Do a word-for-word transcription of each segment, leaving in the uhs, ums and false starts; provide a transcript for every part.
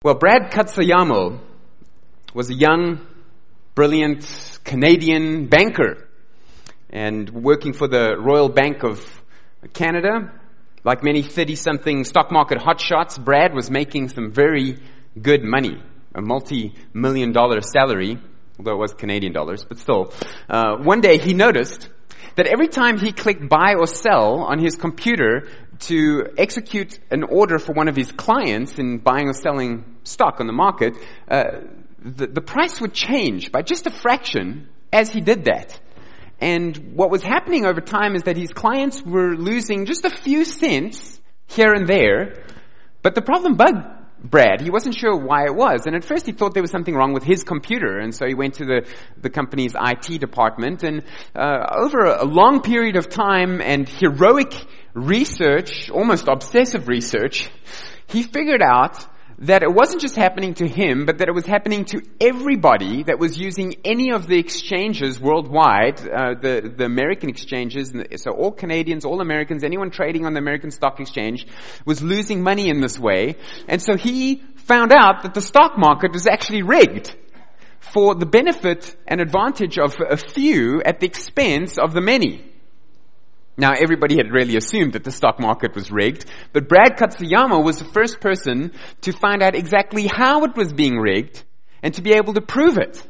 Well, Brad Katsuyama was a young, brilliant Canadian banker and working for the Royal Bank of Canada. Like many thirty-something stock market hotshots, Brad was making some very good money, a multi-million dollar salary, although it was Canadian dollars, but still. Uh, one day he noticed that every time he clicked buy or sell on his computer to execute an order for one of his clients in buying or selling stock on the market, uh, the, the price would change by just a fraction as he did that. And what was happening over time is that his clients were losing just a few cents here and there. But the problem bugged Brad. He wasn't sure why it was. And at first he thought there was something wrong with his computer. And so he went to the, the company's I T department. And uh, over a, a long period of time and heroic research, almost obsessive research, he figured out that it wasn't just happening to him, but that it was happening to everybody that was using any of the exchanges worldwide, uh, the, the American exchanges. So all Canadians, all Americans, anyone trading on the American Stock Exchange was losing money in this way. And so he found out that the stock market was actually rigged for the benefit and advantage of a few at the expense of the many. Now, everybody had really assumed that the stock market was rigged, but Brad Katsuyama was the first person to find out exactly how it was being rigged and to be able to prove it.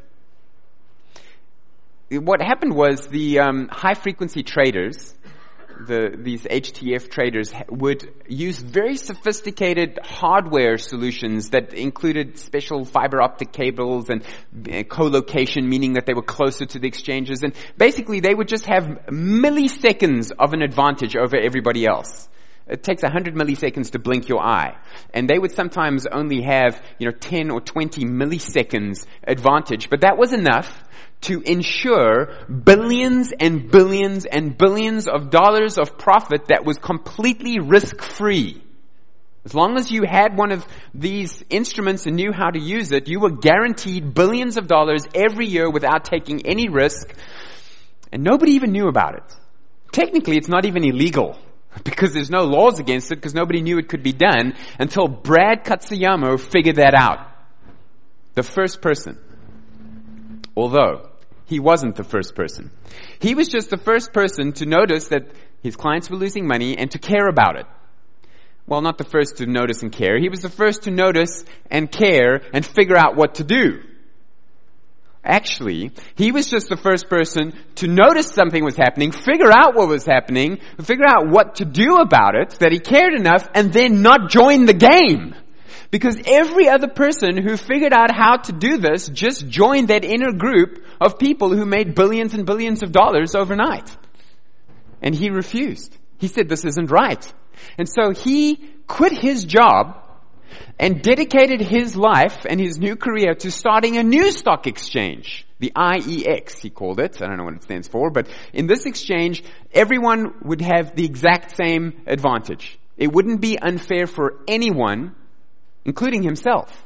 What happened was the um, high-frequency traders, the, these H T F traders, would use very sophisticated hardware solutions that included special fiber optic cables and uh, co-location, meaning that they were closer to the exchanges. And basically, they would just have milliseconds of an advantage over everybody else. It takes one hundred milliseconds to blink your eye. And they would sometimes only have, you know, ten or twenty milliseconds advantage. But that was enough to ensure billions and billions and billions of dollars of profit that was completely risk-free. As long as you had one of these instruments and knew how to use it, you were guaranteed billions of dollars every year without taking any risk. And nobody even knew about it. Technically, it's not even illegal, because there's no laws against it, because nobody knew it could be done until Brad Katsuyama figured that out. The first person. Although he wasn't the first person. He was just the first person to notice that his clients were losing money and to care about it. Well, not the first to notice and care. He was the first to notice and care and figure out what to do. Actually, he was just the first person to notice something was happening, figure out what was happening, figure out what to do about it, that he cared enough, and then not join the game. Because every other person who figured out how to do this just joined that inner group of people who made billions and billions of dollars overnight. And he refused. He said, this isn't right. And so he quit his job and dedicated his life and his new career to starting a new stock exchange. The I E X, he called it. I don't know what it stands for, but in this exchange, everyone would have the exact same advantage. It wouldn't be unfair for anyone, including himself.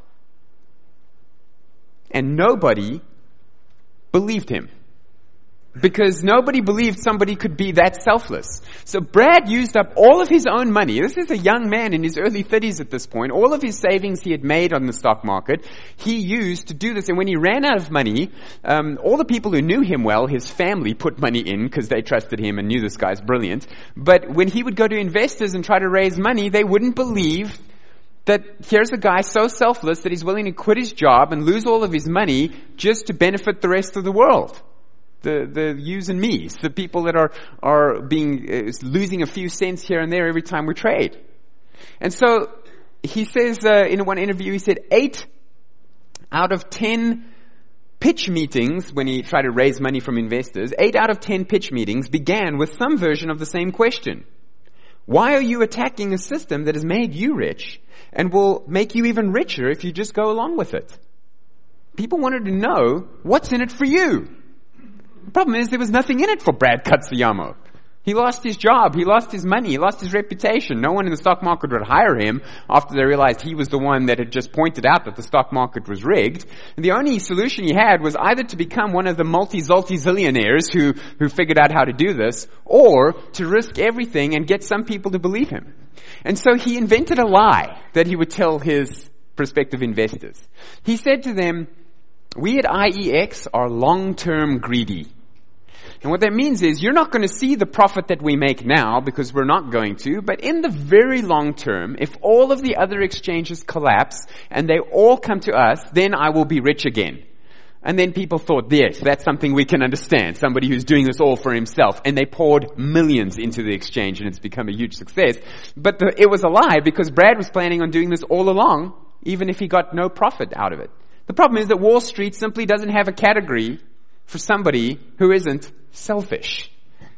And nobody believed him. Because nobody believed somebody could be that selfless. So Brad used up all of his own money. This is a young man in his early thirties at this point. All of his savings he had made on the stock market, he used to do this. And when he ran out of money, um, all the people who knew him well, his family put money in because they trusted him and knew this guy's brilliant. But when he would go to investors and try to raise money, they wouldn't believe that here's a guy so selfless that he's willing to quit his job and lose all of his money just to benefit the rest of the world. The, the yous and me's, the people that are, are being, uh, losing a few cents here and there every time we trade. And so, he says, uh, in one interview, he said eight out of ten pitch meetings, when he tried to raise money from investors, eight out of ten pitch meetings began with some version of the same question. Why are you attacking a system that has made you rich and will make you even richer if you just go along with it? People wanted to know, what's in it for you? The problem is there was nothing in it for Brad Katsuyama. He lost his job, he lost his money, he lost his reputation. No one in the stock market would hire him after they realized he was the one that had just pointed out that the stock market was rigged. And the only solution he had was either to become one of the multi-zilti-zillionaires who, who figured out how to do this, or to risk everything and get some people to believe him. And so he invented a lie that he would tell his prospective investors. He said to them, we at I E X are long-term greedy. And what that means is you're not going to see the profit that we make now because we're not going to, but in the very long term, if all of the other exchanges collapse and they all come to us, then I will be rich again. And then people thought, yes, that's something we can understand. Somebody who's doing this all for himself. And they poured millions into the exchange and it's become a huge success. But the, it was a lie because Brad was planning on doing this all along, even if he got no profit out of it. The problem is that Wall Street simply doesn't have a category for somebody who isn't selfish.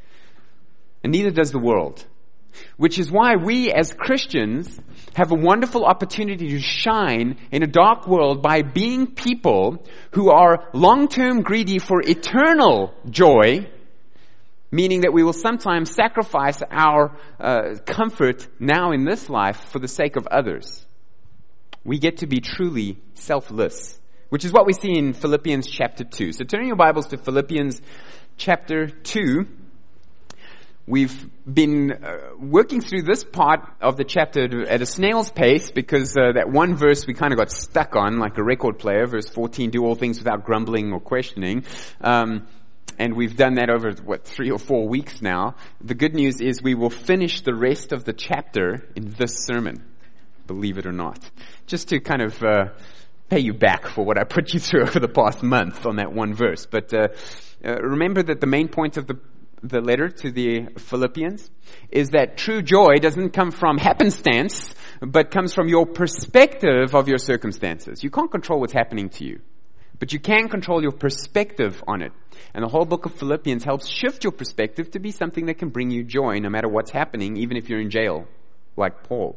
And neither does the world. Which is why we as Christians have a wonderful opportunity to shine in a dark world by being people who are long-term greedy for eternal joy, meaning that we will sometimes sacrifice our uh, comfort now in this life for the sake of others. We get to be truly selfless, which is what we see in Philippians chapter two. So turn your Bibles to Philippians chapter two. We've been uh, working through this part of the chapter at a snail's pace because uh, that one verse we kind of got stuck on like a record player, verse fourteen, do all things without grumbling or questioning. Um, and we've done that over, what, three or four weeks now. The good news is we will finish the rest of the chapter in this sermon, believe it or not. Just to kind of uh, pay you back for what I put you through over the past month on that one verse. But uh, uh, remember that the main point of the the letter to the Philippians is that true joy doesn't come from happenstance, but comes from your perspective of your circumstances. You can't control what's happening to you, but you can control your perspective on it. And the whole book of Philippians helps shift your perspective to be something that can bring you joy no matter what's happening, even if you're in jail, like Paul.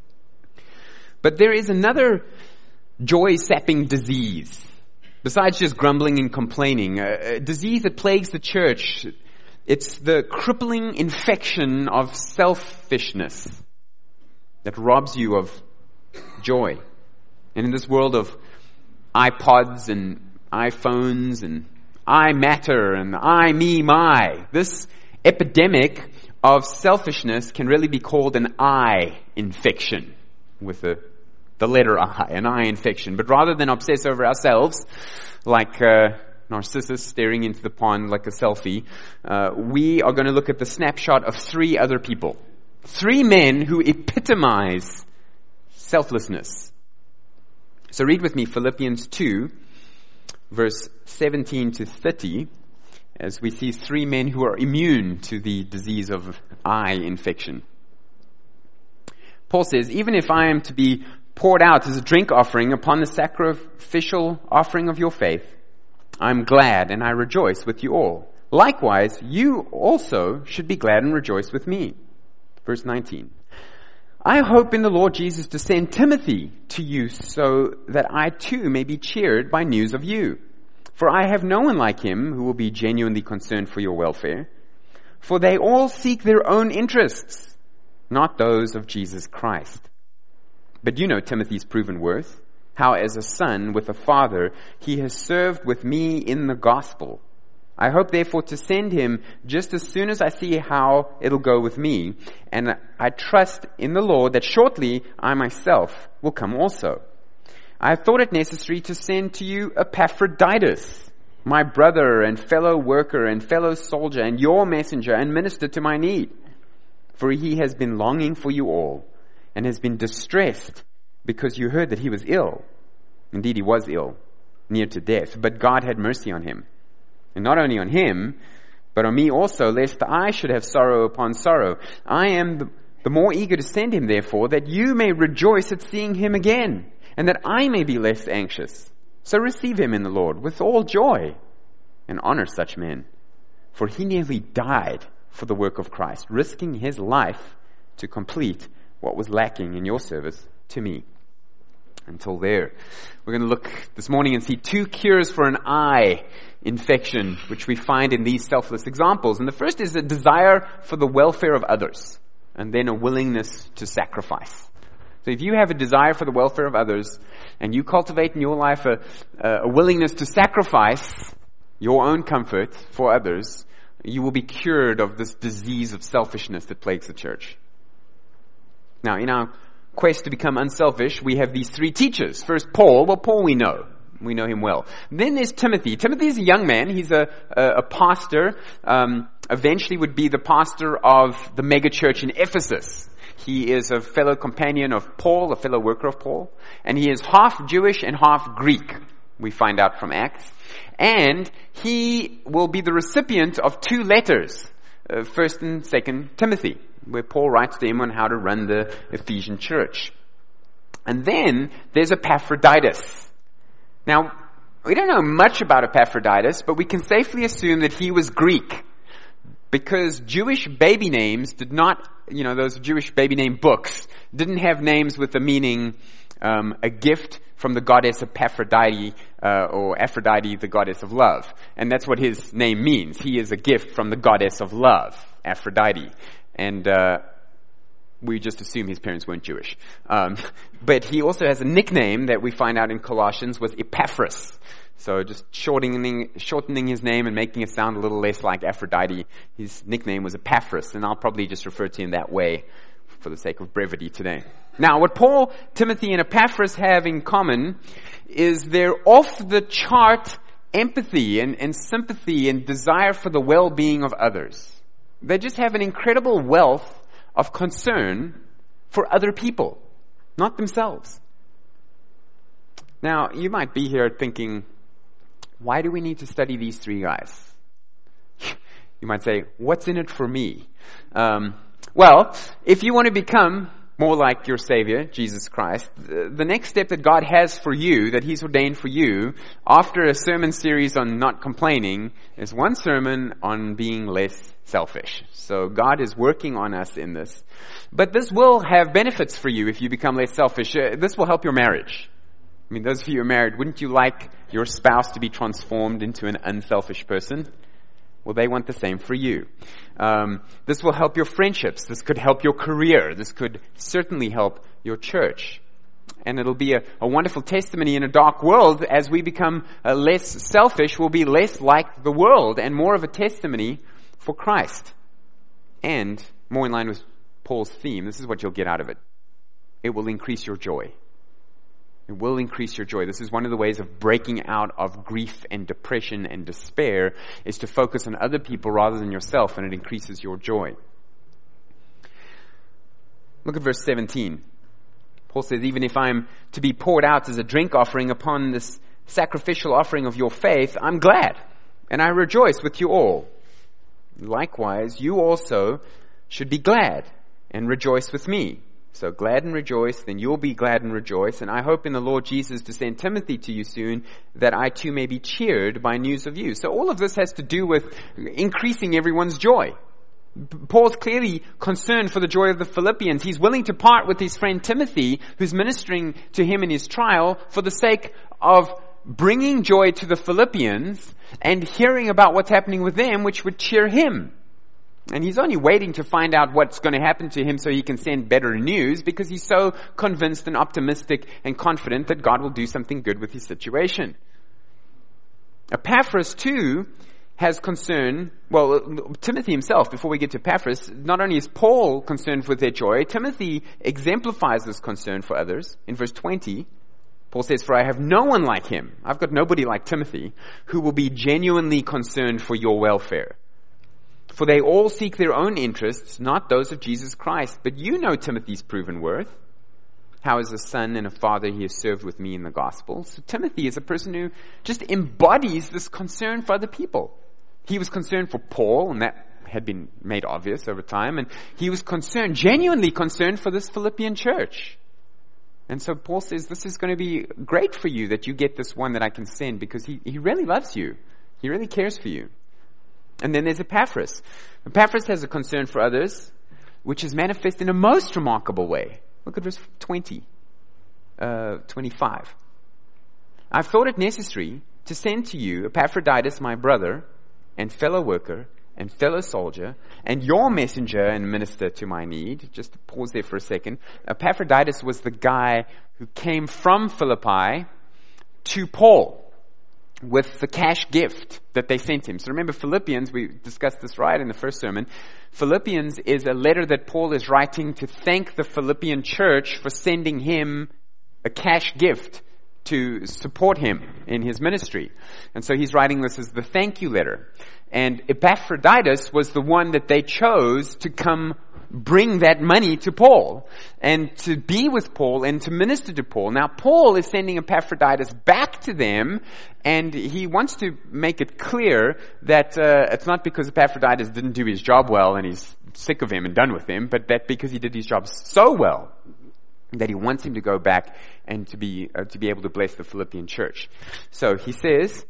But there is another joy-sapping disease, besides just grumbling and complaining, a, a disease that plagues the church. It's the crippling infection of selfishness that robs you of joy. And in this world of iPods and iPhones and I matter and I, me, my, this epidemic of selfishness can really be called an eye infection with the, the letter I, an eye infection. But rather than obsess over ourselves like uh, Narcissus staring into the pond like a selfie, uh, we are going to look at the snapshot of three other people. Three men who epitomize selflessness. So read with me Philippians two, verse seventeen to thirty, as we see three men who are immune to the disease of eye infection. Paul says, even if I am to be poured out as a drink offering upon the sacrificial offering of your faith, I'm glad and I rejoice with you all. Likewise, you also should be glad and rejoice with me. Verse nineteen. I hope in the Lord Jesus to send Timothy to you so that I too may be cheered by news of you. For I have no one like him who will be genuinely concerned for your welfare. For they all seek their own interests, not those of Jesus Christ. But you know Timothy's proven worth, how as a son with a father he has served with me in the gospel. I hope therefore to send him just as soon as I see how it'll go with me, and I trust in the Lord that shortly I myself will come also. I have thought it necessary to send to you Epaphroditus, my brother and fellow worker and fellow soldier and your messenger and minister to my need. For he has been longing for you all and has been distressed because you heard that he was ill. Indeed, he was ill, near to death, but God had mercy on him. And not only on him, but on me also, lest I should have sorrow upon sorrow. I am the, the more eager to send him, therefore, that you may rejoice at seeing him again, and that I may be less anxious. So receive him in the Lord with all joy, and honor such men. For he nearly died for the work of Christ, risking his life to complete what was lacking in your service to me. Until there, we're going to look this morning and see two cures for an eye infection, which we find in these selfless examples. And the first is a desire for the welfare of others, and then a willingness to sacrifice. So if you have a desire for the welfare of others, and you cultivate in your life a, a willingness to sacrifice your own comfort for others, you will be cured of this disease of selfishness that plagues the church. Now, in our quest to become unselfish, we have these three teachers. First, Paul. Well, Paul we know. We know him well. Then there's Timothy. Timothy is a young man. He's a, a, a pastor. Um, eventually would be the pastor of the mega church in Ephesus. He is a fellow companion of Paul, a fellow worker of Paul. And he is half Jewish and half Greek, we find out from Acts. And he will be the recipient of two letters, uh, First and Second Timothy, where Paul writes to him on how to run the Ephesian church. And then there's Epaphroditus. Now, we don't know much about Epaphroditus, but we can safely assume that he was Greek, because Jewish baby names did not, you know, those Jewish baby name books didn't have names with the meaning um, a gift from the goddess Aphrodite, uh, or Aphrodite, the goddess of love. And that's what his name means. He is a gift from the goddess of love, Aphrodite. And uh we just assume his parents weren't Jewish. Um, but he also has a nickname that we find out in Colossians was Epaphras. So just shortening, shortening his name and making it sound a little less like Aphrodite. His nickname was Epaphras, and I'll probably just refer to him that way for the sake of brevity today. Now, what Paul, Timothy, and Epaphras have in common is their off-the-chart empathy and, and sympathy and desire for the well-being of others. They just have an incredible wealth of concern for other people, not themselves. Now, you might be here thinking, why do we need to study these three guys? You might say, what's in it for me? Um, well, if you want to become more like your Savior, Jesus Christ, the, the next step that God has for you, that He's ordained for you, after a sermon series on not complaining, is one sermon on being less selfish. So God is working on us in this. But this will have benefits for you if you become less selfish. Uh, this will help your marriage. I mean, those of you who are married, wouldn't you like your spouse to be transformed into an unselfish person? Well, they want the same for you. Um, this will help your friendships. This could help your career. This could certainly help your church. And it'll be a, a wonderful testimony in a dark world. As we become uh, less selfish, we'll be less like the world and more of a testimony for Christ. And more in line with Paul's theme, this is what you'll get out of it. It will increase your joy. It will increase your joy. This is one of the ways of breaking out of grief and depression and despair, is to focus on other people rather than yourself, and it increases your joy. Look at verse seventeen. Paul says, even if I'm to be poured out as a drink offering upon this sacrificial offering of your faith, I'm glad, and I rejoice with you all. Likewise, you also should be glad and rejoice with me. So glad and rejoice, then you'll be glad and rejoice. And I hope in the Lord Jesus to send Timothy to you soon, that I too may be cheered by news of you. So all of this has to do with increasing everyone's joy. Paul's clearly concerned for the joy of the Philippians. He's willing to part with his friend Timothy, who's ministering to him in his trial, for the sake of bringing joy to the Philippians and hearing about what's happening with them, which would cheer him. And he's only waiting to find out what's going to happen to him so he can send better news, because he's so convinced and optimistic and confident that God will do something good with his situation. Epaphras too has concern, well, Timothy himself, before we get to Epaphras, not only is Paul concerned with their joy, Timothy exemplifies this concern for others. In verse twenty, Paul says, for I have no one like him, I've got nobody like Timothy, who will be genuinely concerned for your welfare. For they all seek their own interests, not those of Jesus Christ. But you know Timothy's proven worth. How as a son and a father he has served with me in the gospel. So Timothy is a person who just embodies this concern for other people. He was concerned for Paul, and that had been made obvious over time. And he was concerned, genuinely concerned for this Philippian church. And so Paul says, this is going to be great for you that you get this one that I can send, because he, he really loves you. He really cares for you. And then there's Epaphras. Epaphras has a concern for others, which is manifest in a most remarkable way. Look at verse twenty, uh, twenty-five. I've thought it necessary to send to you Epaphroditus, my brother and fellow worker and fellow soldier, and your messenger and minister to my need. Just pause there for a second. Epaphroditus was the guy who came from Philippi to Paul. with the cash gift that they sent him. So remember, Philippians, we discussed this right in the first sermon. Philippians is a letter that Paul is writing to thank the Philippian church for sending him a cash gift to support him in his ministry. And so he's writing this as the thank you letter. And Epaphroditus was the one that they chose to come bring that money to Paul and to be with Paul and to minister to Paul. Now, Paul is sending Epaphroditus back to them, and he wants to make it clear that uh, it's not because Epaphroditus didn't do his job well and he's sick of him and done with him, but that because he did his job so well that he wants him to go back and to be uh, to be able to bless the Philippian church. So he says,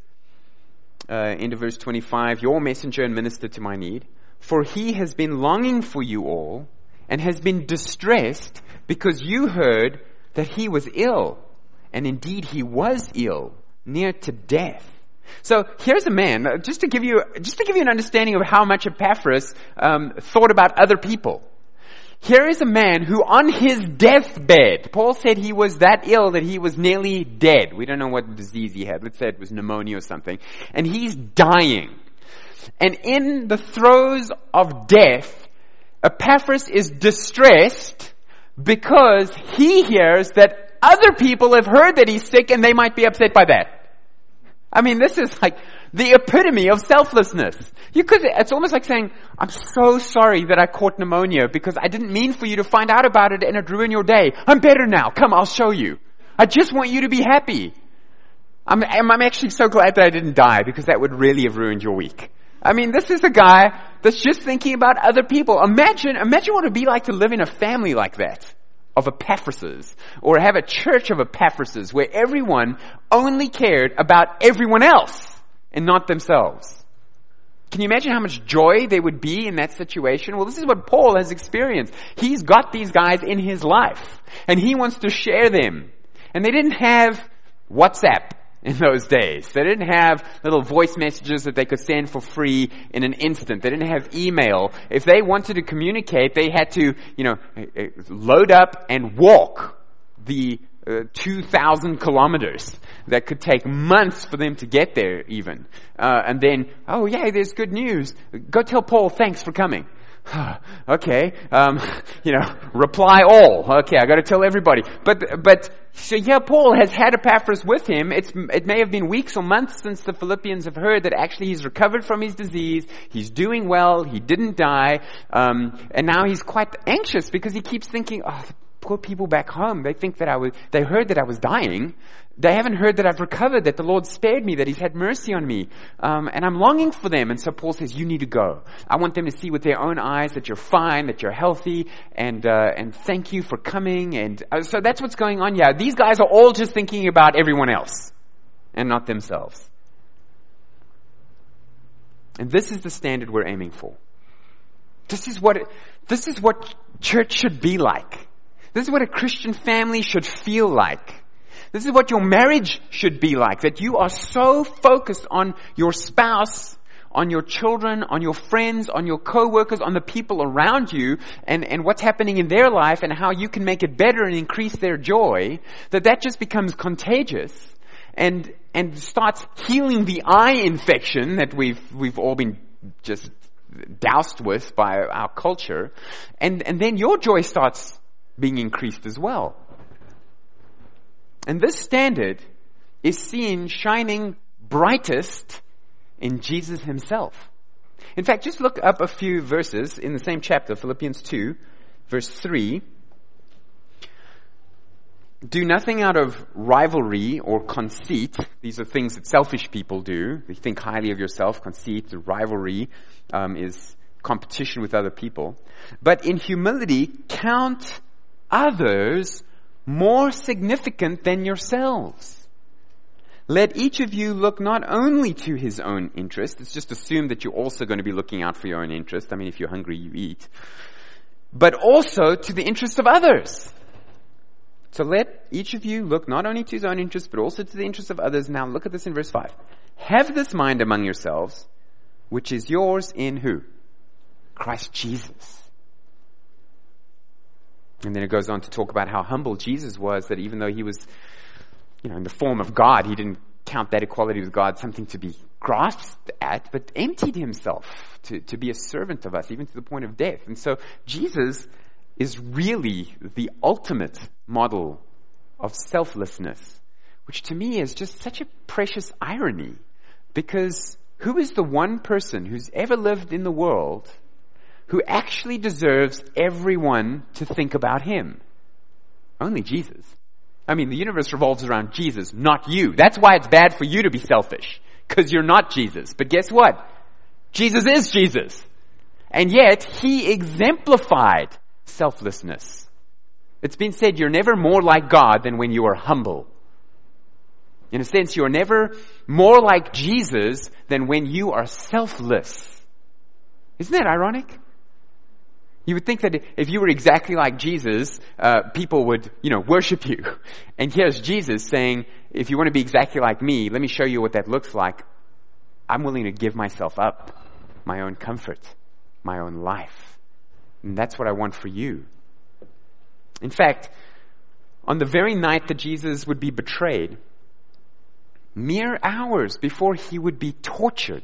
uh, into verse twenty-five, your messenger and minister to my need, for he has been longing for you all and has been distressed because you heard that he was ill. And indeed he was ill, near to death. So here's a man, uh, just to give you, just to give you an understanding of how much Epaphras um, thought about other people. Here is a man who on his deathbed, Paul said he was that ill that he was nearly dead. We don't know what disease he had. Let's say it was pneumonia or something. And he's dying. And in the throes of death, Epaphras is distressed because he hears that other people have heard that he's sick and they might be upset by that. I mean, this is like the epitome of selflessness. You could, it's almost like saying, I'm so sorry that I caught pneumonia because I didn't mean for you to find out about it and it ruined your day. I'm better now. Come, I'll show you. I just want you to be happy. I'm, I'm actually so glad that I didn't die because that would really have ruined your week. I mean, this is a guy that's just thinking about other people. Imagine, imagine what it would be like to live in a family like that, of Epaphrases, or have a church of Epaphrases where everyone only cared about everyone else and not themselves. Can you imagine how much joy there would be in that situation? Well, this is what Paul has experienced. He's got these guys in his life, and he wants to share them. And they didn't have WhatsApp in those days. They didn't have little voice messages that they could send for free in an instant. They didn't have email. If they wanted to communicate, they had to, you know, load up and walk the uh, two thousand kilometers. That could take months for them to get there even. Uh, and then, oh yeah, there's good news. Go tell Paul thanks for coming. Okay, um, you know, reply all. Okay, I got to tell everybody. But but so yeah, Paul has had Epaphras with him. It's it may have been weeks or months since the Philippians have heard that actually he's recovered from his disease. He's doing well. He didn't die, um, and now he's quite anxious because he keeps thinking, oh, the poor people back home. They think that I was. They heard that I was dying. They haven't heard that I've recovered, that the Lord spared me, that He's had mercy on me. Um, and I'm longing for them. And so Paul says, you need to go. I want them to see with their own eyes that you're fine, that you're healthy, and uh, and thank you for coming. And uh, so that's what's going on. Yeah, these guys are all just thinking about everyone else and not themselves. And this is the standard we're aiming for. This is what it, this is what church should be like. This is what a Christian family should feel like. This is what your marriage should be like, that you are so focused on your spouse, on your children, on your friends, on your co-workers, on the people around you, and, and what's happening in their life and how you can make it better and increase their joy, that that just becomes contagious and and starts healing the eye infection that we've we've all been just doused with by our culture, and, and then your joy starts being increased as well. And this standard is seen shining brightest in Jesus himself. In fact, just look up a few verses in the same chapter, Philippians two, verse three. Do nothing out of rivalry or conceit. These are things that selfish people do. They think highly of yourself. Conceit, rivalry, um, is competition with other people. But in humility, count others more significant than yourselves. Let each of you look not only to his own interest. It's just assumed that you're also going to be looking out for your own interest. I mean, if you're hungry, you eat. But also to the interest of others. So let each of you look not only to his own interest, but also to the interest of others. Now look at this in verse five. Have this mind among yourselves, which is yours in who? Christ Jesus. And then it goes on to talk about how humble Jesus was, that even though he was, you know, in the form of God, he didn't count that equality with God something to be grasped at, but emptied himself to, to be a servant of us, even to the point of death. And so Jesus is really the ultimate model of selflessness, which to me is just such a precious irony, because who is the one person who's ever lived in the world who actually deserves everyone to think about him? Only Jesus. I mean, the universe revolves around Jesus, not you. That's why it's bad for you to be selfish, because you're not Jesus. But guess what? Jesus is Jesus. And yet, he exemplified selflessness. It's been said you're never more like God than when you are humble. In a sense, you're never more like Jesus than when you are selfless. Isn't that ironic? You would think that if you were exactly like Jesus, uh, people would, you know, worship you. And here's Jesus saying, if you want to be exactly like me, let me show you what that looks like. I'm willing to give myself up, my own comfort, my own life. And that's what I want for you. In fact, on the very night that Jesus would be betrayed, mere hours before he would be tortured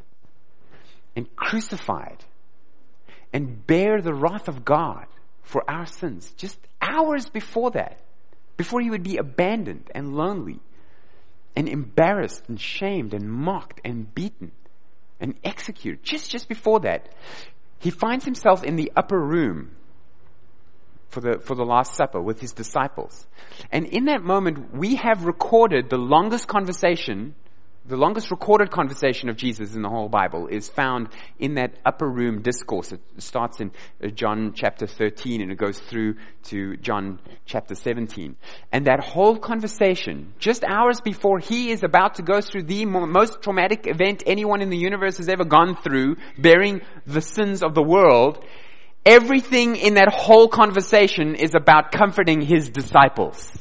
and crucified and bear the wrath of God for our sins, just hours before that, before he would be abandoned and lonely and embarrassed and shamed and mocked and beaten and executed, just, just before that, he finds himself in the upper room for the, for the Last Supper with his disciples. And in that moment, we have recorded the longest conversation, the longest recorded conversation of Jesus in the whole Bible is found in that upper room discourse. It starts in John chapter thirteen and it goes through to John chapter seventeen. And that whole conversation, just hours before he is about to go through the most traumatic event anyone in the universe has ever gone through, bearing the sins of the world, everything in that whole conversation is about comforting his disciples.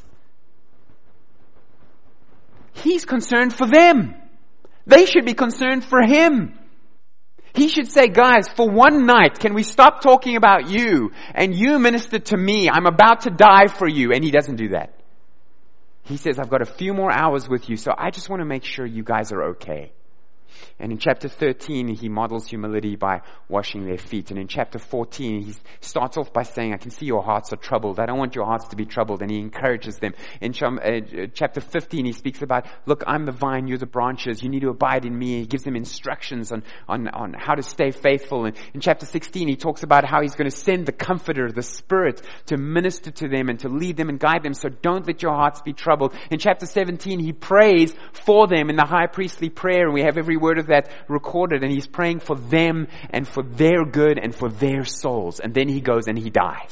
He's concerned for them. They should be concerned for him. He should say, guys, for one night, can we stop talking about you and you minister to me? I'm about to die for you. And he doesn't do that. He says, I've got a few more hours with you, so I just want to make sure you guys are okay. And in chapter thirteen, he models humility by washing their feet. And in chapter fourteen, he starts off by saying, I can see your hearts are troubled. I don't want your hearts to be troubled. And he encourages them. In chapter fifteen, he speaks about, look, I'm the vine, you're the branches. You need to abide in me. He gives them instructions on, on, on how to stay faithful. And in chapter sixteen, he talks about how he's going to send the Comforter, the Spirit, to minister to them and to lead them and guide them. So don't let your hearts be troubled. In chapter seventeen, he prays for them in the high priestly prayer. And we have every word of that recorded, and he's praying for them and for their good and for their souls. And then he goes and he dies.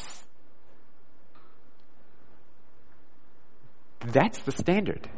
That's the standard.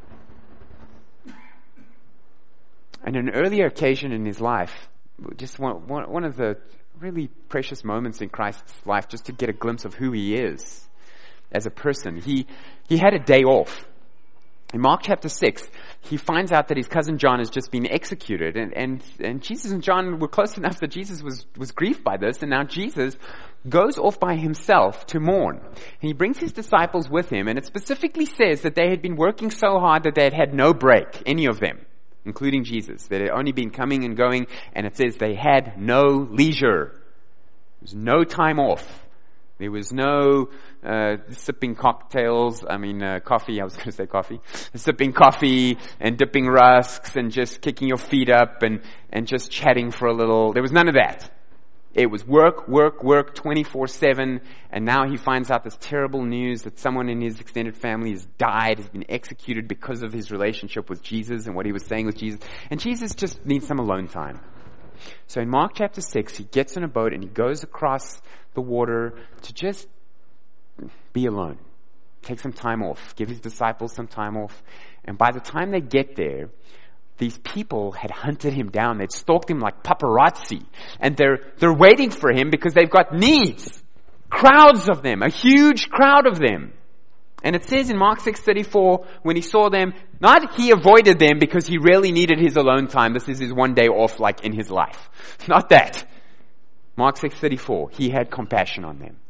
And an earlier occasion in his life, just one, one, one of the really precious moments in Christ's life, just to get a glimpse of who he is as a person, he he had a day off. In Mark chapter six, he finds out that his cousin John has just been executed. And, and, and Jesus and John were close enough that Jesus was, was grieved by this. And now Jesus goes off by himself to mourn. And he brings his disciples with him. And it specifically says that they had been working so hard that they had had no break, any of them, including Jesus. They had only been coming and going. And it says they had no leisure. There was no time off. There was no uh, sipping cocktails, I mean uh, coffee, I was going to say coffee, sipping coffee and dipping rusks and just kicking your feet up and, and just chatting for a little. There was none of that. It was work, work, work twenty-four seven, and now he finds out this terrible news that someone in his extended family has died, has been executed because of his relationship with Jesus and what he was saying with Jesus. And Jesus just needs some alone time. So in Mark chapter six, he gets in a boat and he goes across the water to just be alone. Take some time off. Give his disciples some time off. And by the time they get there, these people had hunted him down. They'd stalked him like paparazzi. And they're, they're waiting for him because they've got needs. Crowds of them. A huge crowd of them. And it says in Mark six thirty-four, when he saw them, not he avoided them because he really needed his alone time. This is his one day off like in his life. Not that. Mark six thirty-four, he had compassion on them.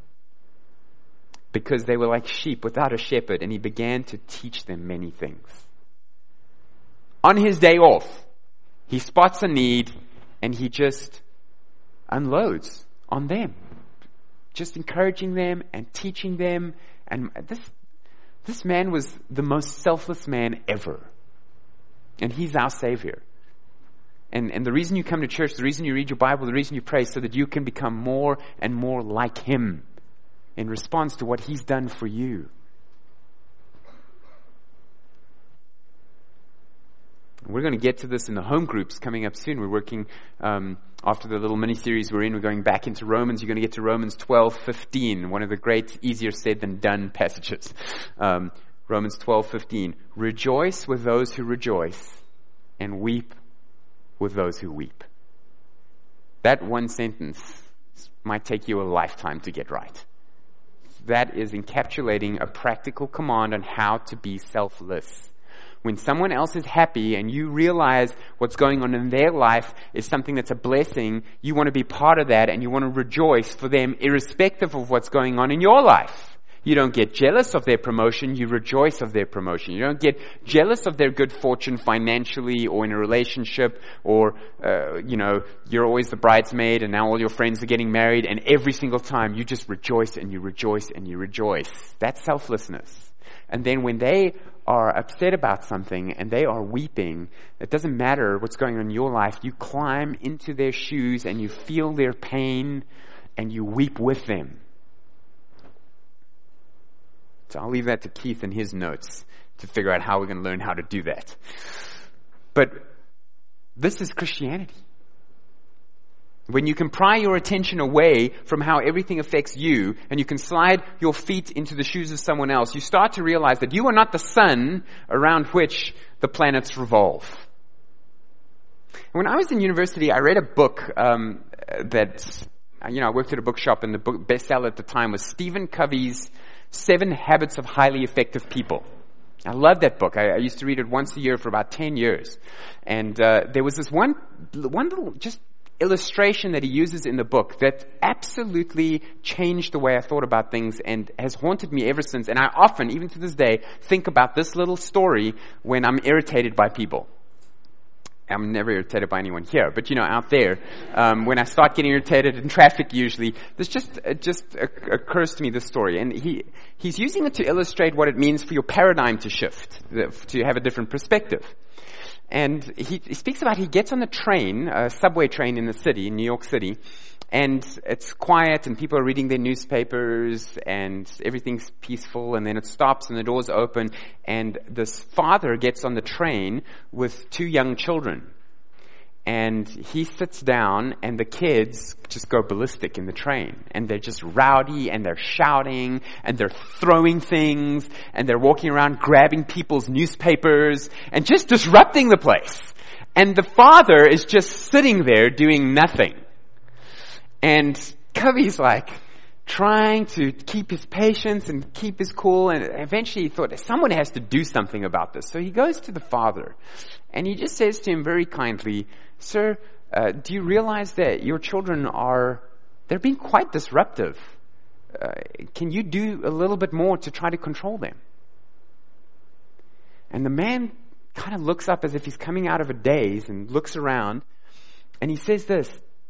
Because they were like sheep without a shepherd, and he began to teach them many things. on his day off, he spots a need and he just unloads on them. Just encouraging them and teaching them. And this, this man was the most selfless man ever. And he's our Savior. And, and the reason you come to church, the reason you read your Bible, the reason you pray, so that you can become more and more like him in response to what he's done for you. We're going to get to this in the home groups coming up soon. We're working, um, after the little mini-series we're in, we're going back into Romans. You're going to get to Romans twelve fifteen, one of the great, easier said than done passages. Um, Romans twelve fifteen. Rejoice with those who rejoice, and weep with those who weep. That one sentence might take you a lifetime to get right. That is encapsulating a practical command on how to be selfless. When someone else is happy and you realize what's going on in their life is something that's a blessing, you want to be part of that and you want to rejoice for them irrespective of what's going on in your life. You don't get jealous of their promotion, you rejoice of their promotion. You don't get jealous of their good fortune financially or in a relationship, or, uh, you know, you're always the bridesmaid and now all your friends are getting married, and every single time you just rejoice and you rejoice and you rejoice. That's selflessness. And then when they are upset about something and they are weeping, it doesn't matter what's going on in your life. You climb into their shoes and you feel their pain and you weep with them. So I'll leave that to Keith and his notes to figure out how we're going to learn how to do that. But this is Christianity. When you can pry your attention away from how everything affects you and you can slide your feet into the shoes of someone else, you start to realize that you are not the sun around which the planets revolve. When I was in university, I read a book um, that, you know, I worked at a bookshop, and the book bestseller at the time was Stephen Covey's Seven Habits of Highly Effective People. I loved that book. I, I used to read it once a year for about ten years. And uh, there was this one, one little just illustration that he uses in the book that absolutely changed the way I thought about things and has haunted me ever since. And I often, even to this day, think about this little story when I'm irritated by people. I'm never irritated by anyone here, but you know, out there, um, when I start getting irritated in traffic, usually, this just it just occurs to me, this story, and he he's using it to illustrate what it means for your paradigm to shift, to have a different perspective. And he, he speaks about he gets on the train, a subway train in the city, in New York City, and it's quiet and people are reading their newspapers and everything's peaceful, and then it stops and the doors open and this father gets on the train with two young children. And he sits down and the kids just go ballistic in the train. And they're just rowdy and they're shouting and they're throwing things and they're walking around grabbing people's newspapers and just disrupting the place. And the father is just sitting there doing nothing. And Covey's like trying to keep his patience and keep his cool, and eventually he thought someone has to do something about this. So he goes to the father and he just says to him very kindly, "Sir, uh, do you realize that your children are, they're being quite disruptive. Uh, can you do a little bit more to try to control them?" And the man kind of looks up as if he's coming out of a daze and looks around and he says this.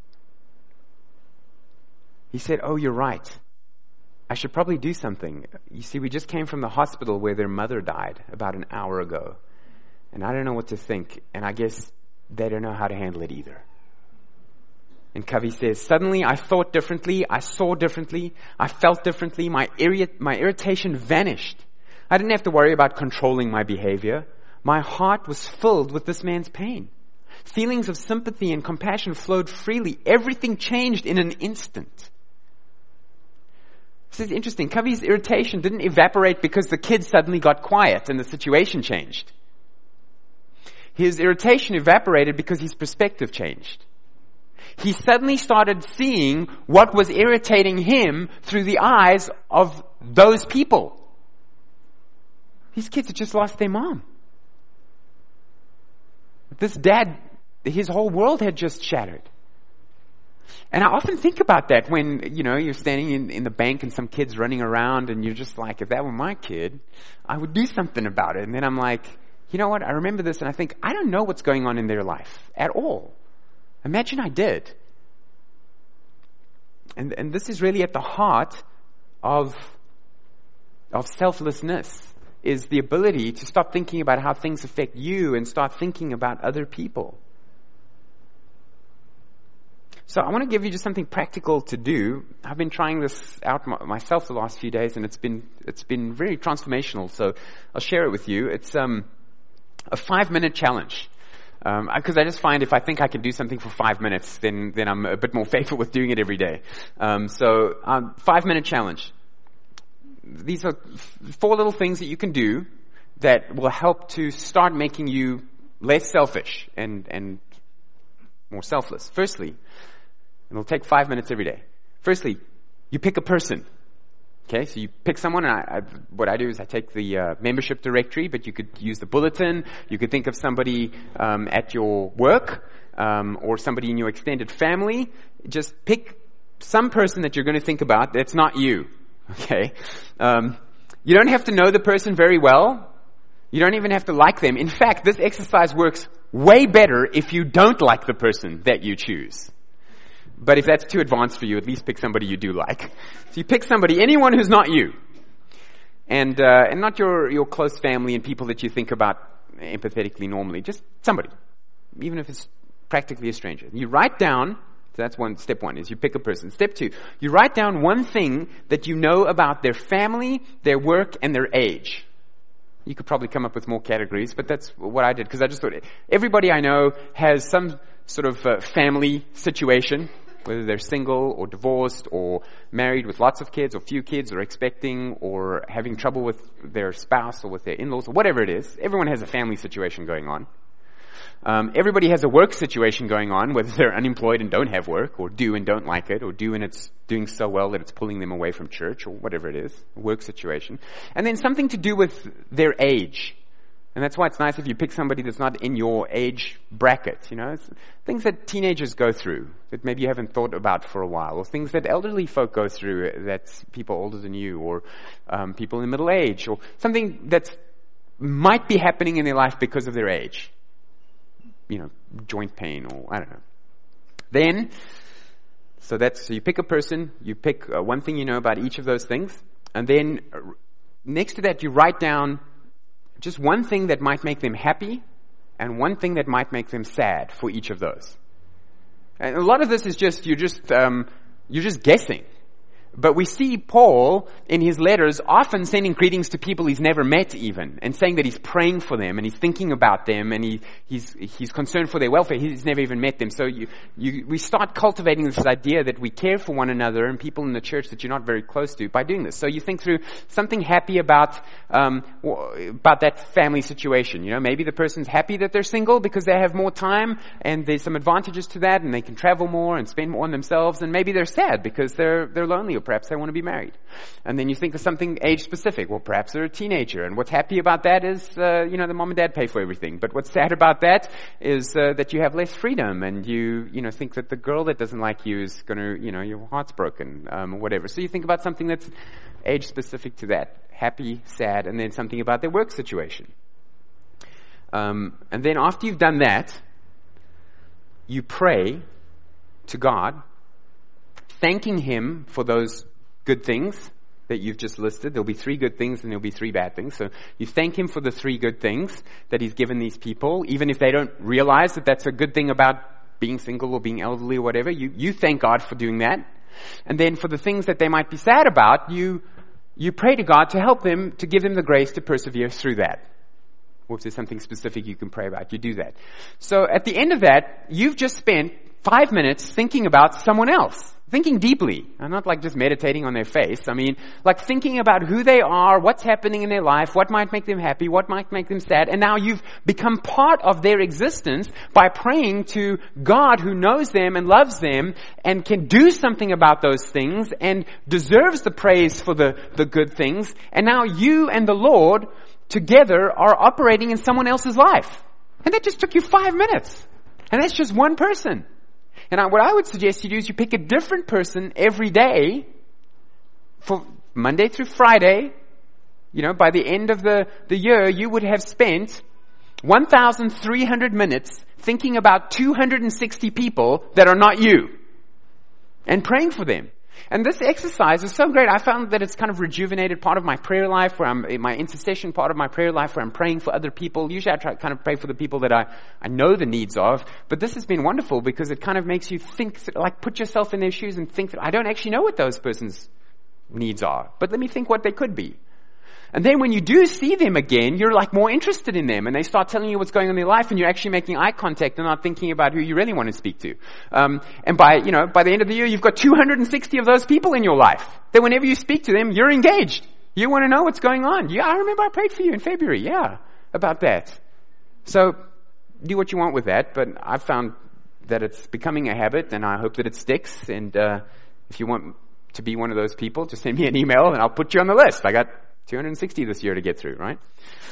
He said, "Oh, you're right. I should probably do something. You see, we just came from the hospital where their mother died about an hour ago. And I don't know what to think. And I guess they don't know how to handle it either." And Covey says, "Suddenly I thought differently. I saw differently. I felt differently. My, irri- my irritation vanished. I didn't have to worry about controlling my behavior. My heart was filled with this man's pain. Feelings of sympathy and compassion flowed freely. Everything changed in an instant." This is interesting. Covey's irritation didn't evaporate because the kids suddenly got quiet and the situation changed. His irritation evaporated because his perspective changed. He suddenly started seeing what was irritating him through the eyes of those people. These kids had just lost their mom. This dad, his whole world had just shattered. And I often think about that when, you know, you're standing in, in the bank and some kid's running around and you're just like, if that were my kid, I would do something about it. And then I'm like, you know what, I remember this and I think, I don't know what's going on in their life at all. Imagine I did. And, and this is really at the heart of, of selflessness, is the ability to stop thinking about how things affect you and start thinking about other people. So I want to give you just something practical to do. I've been trying this out myself the last few days, and it's been it's been very transformational. So I'll share it with you. It's um, a five-minute challenge. Because um, I just find if I think I can do something for five minutes, then then I'm a bit more faithful with doing it every day. Um, so um, five-minute challenge. These are four little things that you can do that will help to start making you less selfish and and more selfless. Firstly, and it'll take five minutes every day. Firstly, you pick a person. Okay, so you pick someone, and I, I, what I do is I take the uh, membership directory, but you could use the bulletin. You could think of somebody um, at your work um, or somebody in your extended family. Just pick some person that you're going to think about that's not you. Okay, um, you don't have to know the person very well. You don't even have to like them. In fact, this exercise works way better if you don't like the person that you choose. But if that's too advanced for you, at least pick somebody you do like. So you pick somebody, anyone who's not you. And uh, and not your, your close family and people that you think about empathetically normally. Just somebody. Even if it's practically a stranger. You write down, so that's one, step one, is you pick a person. Step two, you write down one thing that you know about their family, their work, and their age. You could probably come up with more categories, but that's what I did, because I just thought everybody I know has some sort of uh, family situation, whether they're single or divorced or married with lots of kids or few kids or expecting or having trouble with their spouse or with their in-laws or whatever it is. Everyone has a family situation going on. Um, everybody has a work situation going on, whether they're unemployed and don't have work, or do and don't like it, or do and it's doing so well that it's pulling them away from church, or whatever it is, a work situation. And then something to do with their age. And that's why it's nice if you pick somebody that's not in your age bracket, you know. It's things that teenagers go through that maybe you haven't thought about for a while, or things that elderly folk go through, that's people older than you, or um, people in middle age, or something that might be happening in their life because of their age. You know, joint pain, or I don't know. Then, so that's, so you pick a person, you pick uh, one thing you know about each of those things, and then uh, next to that you write down just one thing that might make them happy and one thing that might make them sad for each of those. And a lot of this is just, you're just, um, you're just guessing. But we see Paul in his letters often sending greetings to people he's never met even, and saying that he's praying for them and he's thinking about them and he, he's, he's concerned for their welfare. He's never even met them. So you, you, we start cultivating this idea that we care for one another and people in the church that you're not very close to by doing this. So you think through something happy about, um, about that family situation. You know, maybe the person's happy that they're single because they have more time and there's some advantages to that and they can travel more and spend more on themselves, and maybe they're sad because they're, they're lonely, or perhaps they want to be married. And then you think of something age-specific. Well, perhaps they're a teenager, and what's happy about that is, uh, you know, the mom and dad pay for everything. But what's sad about that is uh, that you have less freedom, and you, you know, think that the girl that doesn't like you is going to, you know, your heart's broken, um, or whatever. So you think about something that's age-specific to that. Happy, sad, and then something about their work situation. Um, and then after you've done that, you pray to God, thanking Him for those good things that you've just listed. There'll be three good things and there'll be three bad things. So you thank Him for the three good things that He's given these people, even if they don't realize that that's a good thing about being single or being elderly or whatever. You, you thank God for doing that. And then for the things that they might be sad about, you, you pray to God to help them, to give them the grace to persevere through that. Or if there's something specific you can pray about, you do that. So at the end of that, you've just spent five minutes thinking about someone else. Thinking deeply. I'm not like just meditating on their face. I mean, like thinking about who they are, what's happening in their life, what might make them happy, what might make them sad. And now you've become part of their existence by praying to God who knows them and loves them and can do something about those things and deserves the praise for the, the good things. And now you and the Lord together are operating in someone else's life. And that just took you five minutes. And that's just one person. And I, what I would suggest you do is you pick a different person every day for Monday through Friday. You know, by the end of the, the year, you would have spent one thousand three hundred minutes thinking about two hundred sixty people that are not you and praying for them. And this exercise is so great. I found that it's kind of rejuvenated part of my prayer life, where I'm in my intercession part of my prayer life, where I'm praying for other people. Usually I try to kind of pray for the people that I, I know the needs of. But this has been wonderful because it kind of makes you think, like put yourself in their shoes and think that I don't actually know what those person's needs are. But let me think what they could be. And then when you do see them again, you're like more interested in them, and they start telling you what's going on in their life, and you're actually making eye contact and not thinking about who you really want to speak to. Um, and by, you know, by the end of the year, you've got two hundred sixty of those people in your life that whenever you speak to them, you're engaged. You want to know what's going on. Yeah, I remember I prayed for you in February. Yeah, about that. So do what you want with that, but I've found that it's becoming a habit, and I hope that it sticks. And uh, if you want to be one of those people, just send me an email, and I'll put you on the list. I got two hundred sixty this year to get through, right?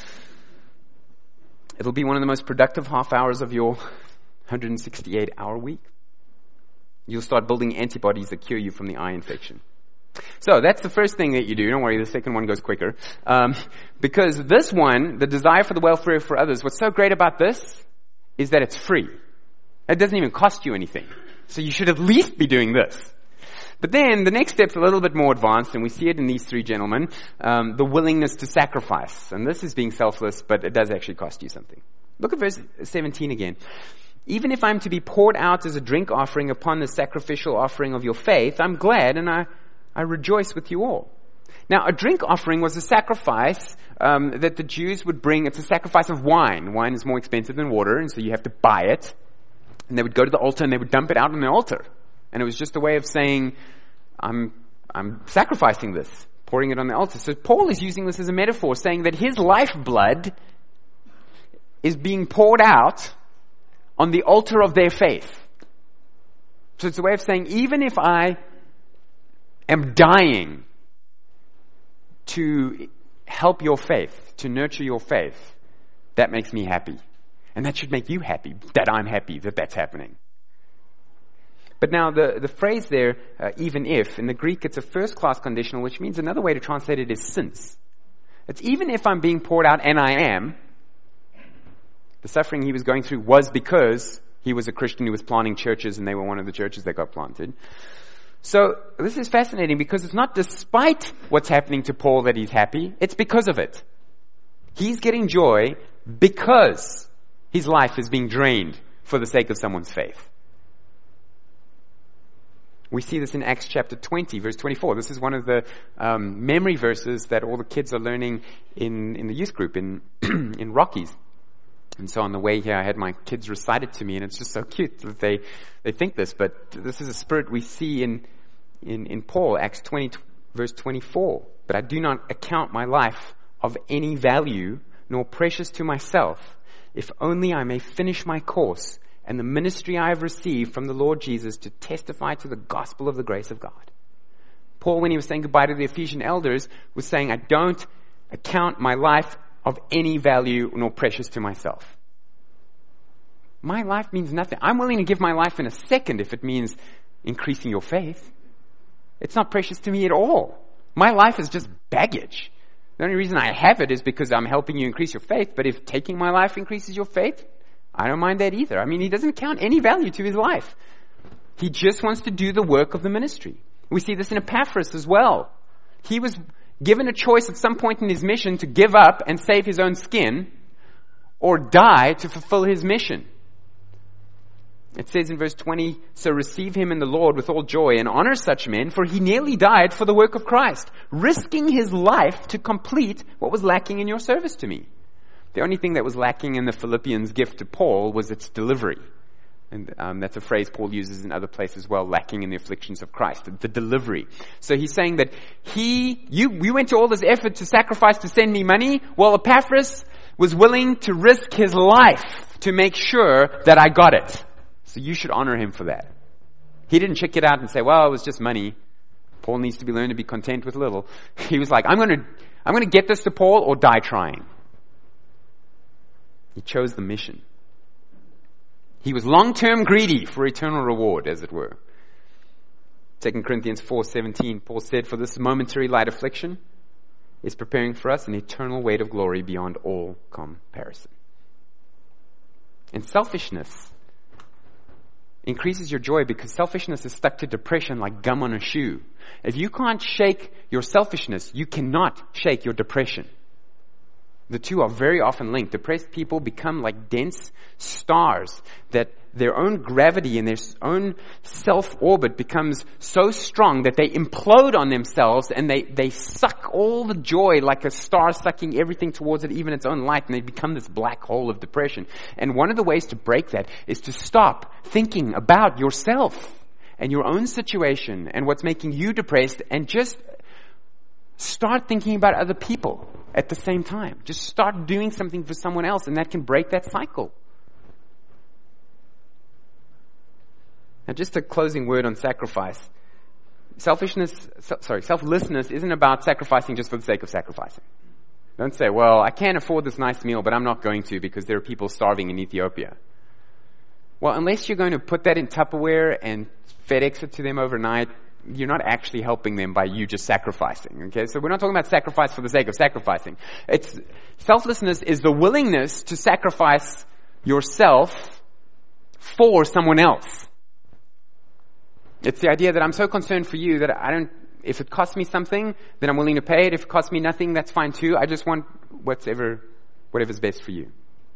It'll be one of the most productive half hours of your one hundred sixty-eight hour week. You'll start building antibodies that cure you from the eye infection. So that's the first thing that you do. Don't worry, the second one goes quicker. Um, because this one, the desire for the welfare for others, what's so great about this is that it's free. It doesn't even cost you anything. So you should at least be doing this. But then the next step's a little bit more advanced, and we see it in these three gentlemen, um, the willingness to sacrifice. And this is being selfless, but it does actually cost you something. Look at verse seventeen again. Even if I'm to be poured out as a drink offering upon the sacrificial offering of your faith, I'm glad and I, I rejoice with you all. Now, a drink offering was a sacrifice um, that the Jews would bring. It's a sacrifice of wine. Wine is more expensive than water, and so you have to buy it. And they would go to the altar and they would dump it out on the altar. And it was just a way of saying, I'm, I'm sacrificing this, pouring it on the altar. So Paul is using this as a metaphor, saying that his lifeblood is being poured out on the altar of their faith. So it's a way of saying, even if I am dying to help your faith, to nurture your faith, that makes me happy. And that should make you happy, that I'm happy that that's happening. But now the, the phrase there, uh, even if, in the Greek it's a first-class conditional, which means another way to translate it is since. It's even if I'm being poured out, and I am, the suffering he was going through was because he was a Christian who was planting churches, and they were one of the churches that got planted. So this is fascinating because it's not despite what's happening to Paul that he's happy, it's because of it. He's getting joy because his life is being drained for the sake of someone's faith. We see this in Acts chapter twenty, verse twenty-four. This is one of the um, memory verses that all the kids are learning in, in the youth group in in Rockies. And so on the way here, I had my kids recite it to me, and it's just so cute that they they think this. But this is a spirit we see in in, in Paul, Acts twenty, verse twenty-four. But I do not account my life of any value, nor precious to myself, if only I may finish my course and the ministry I have received from the Lord Jesus to testify to the gospel of the grace of God. Paul, when he was saying goodbye to the Ephesian elders, was saying, I don't account my life of any value nor precious to myself. My life means nothing. I'm willing to give my life in a second if it means increasing your faith. It's not precious to me at all. My life is just baggage. The only reason I have it is because I'm helping you increase your faith, but if taking my life increases your faith, I don't mind that either. I mean, he doesn't count any value to his life. He just wants to do the work of the ministry. We see this in Epaphras as well. He was given a choice at some point in his mission to give up and save his own skin or die to fulfill his mission. It says in verse twenty, so receive him in the Lord with all joy and honor such men, for he nearly died for the work of Christ, risking his life to complete what was lacking in your service to me. The only thing that was lacking in the Philippians' gift to Paul was its delivery. And um, that's a phrase Paul uses in other places as well, lacking in the afflictions of Christ, the, the delivery. So he's saying that he, you, you went to all this effort to sacrifice to send me money. Well, Epaphras was willing to risk his life to make sure that I got it. So you should honor him for that. He didn't check it out and say, well, it was just money. Paul needs to be learned to be content with little. He was like, I'm going to, I'm going to get this to Paul or die trying. He chose the mission. He was long-term greedy for eternal reward, as it were. Second Corinthians four seventeen, Paul said, for this momentary light affliction is preparing for us an eternal weight of glory beyond all comparison. And selfishness increases your joy because selfishness is stuck to depression like gum on a shoe. If you can't shake your selfishness, you cannot shake your depression. The two are very often linked. Depressed people become like dense stars that their own gravity and their own self-orbit becomes so strong that they implode on themselves and they, they suck all the joy like a star sucking everything towards it, even its own light, and they become this black hole of depression. And one of the ways to break that is to stop thinking about yourself and your own situation and what's making you depressed and just start thinking about other people at the same time. Just start doing something for someone else, and that can break that cycle. Now, just a closing word on sacrifice. Selfishness, so, sorry, selflessness isn't about sacrificing just for the sake of sacrificing. Don't say, well, I can't afford this nice meal, but I'm not going to because there are people starving in Ethiopia. Well, unless you're going to put that in Tupperware and FedEx it to them overnight, you're not actually helping them by you just sacrificing. Okay, so we're not talking about sacrifice for the sake of sacrificing. It's selflessness is the willingness to sacrifice yourself for someone else. It's the idea that I'm so concerned for you that I don't, if it costs me something, then I'm willing to pay it. If it costs me nothing, that's fine too. I just want whatever, whatever's best for you.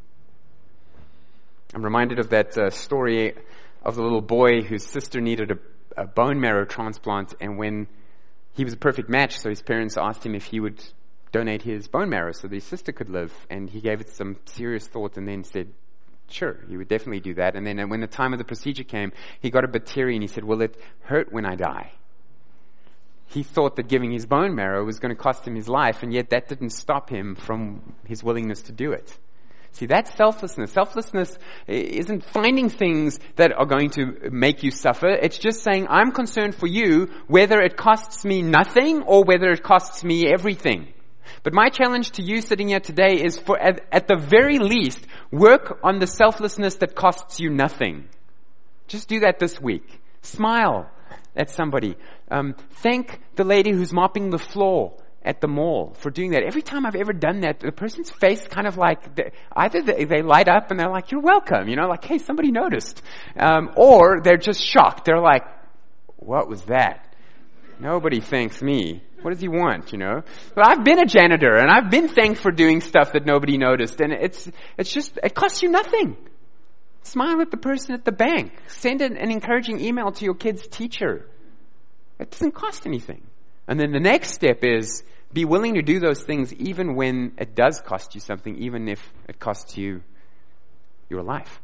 I'm reminded of that uh, story of the little boy whose sister needed a, a bone marrow transplant, and when he was a perfect match, so his parents asked him if he would donate his bone marrow so that his sister could live, and he gave it some serious thought and then said, sure, he would definitely do that. And then when the time of the procedure came, he got a bit teary and he said, will it hurt when I die? He thought that giving his bone marrow was going to cost him his life, and yet that didn't stop him from his willingness to do it. See, that's selflessness. Selflessness isn't finding things that are going to make you suffer. It's just saying, I'm concerned for you, whether it costs me nothing or whether it costs me everything. But my challenge to you sitting here today is for, at, at the very least, work on the selflessness that costs you nothing. Just do that this week. Smile at somebody. Um, thank the lady who's mopping the floor at the mall for doing that. Every time I've ever done that, the person's face kind of like, they, either they, they light up and they're like, you're welcome, you know, like, hey, somebody noticed. Um, or they're just shocked. They're like, what was that? Nobody thanks me. What does he want, you know? But I've been a janitor and I've been thanked for doing stuff that nobody noticed, and it's, it's just, it costs you nothing. Smile at the person at the bank. Send an, an encouraging email to your kid's teacher. It doesn't cost anything. And then the next step is, be willing to do those things even when it does cost you something, even if it costs you your life.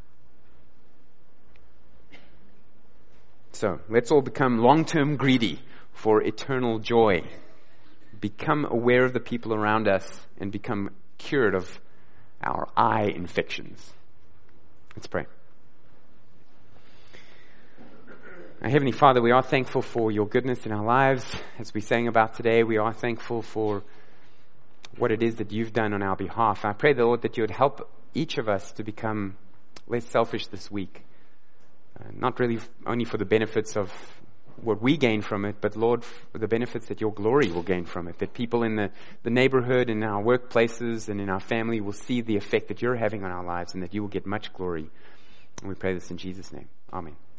So, let's all become long-term greedy for eternal joy. Become aware of the people around us and become cured of our eye infections. Let's pray. Our Heavenly Father, we are thankful for your goodness in our lives. As we sang about today, we are thankful for what it is that you've done on our behalf. I pray, the Lord, that you would help each of us to become less selfish this week. Uh, not really f- only for the benefits of what we gain from it, but Lord, for the benefits that your glory will gain from it. That people in the, the neighborhood, in our workplaces, and in our family will see the effect that you're having on our lives, and that you will get much glory. And we pray this in Jesus' name. Amen.